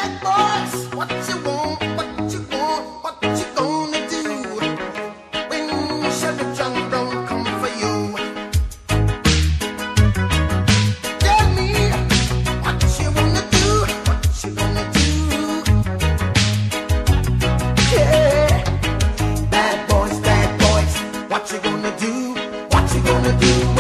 boys, what you want, what you want, what you gonna do when Chevy John Brown come for you? Tell me what you wanna do, what you gonna do? Yeah, bad boys, what you gonna do? What you gonna do?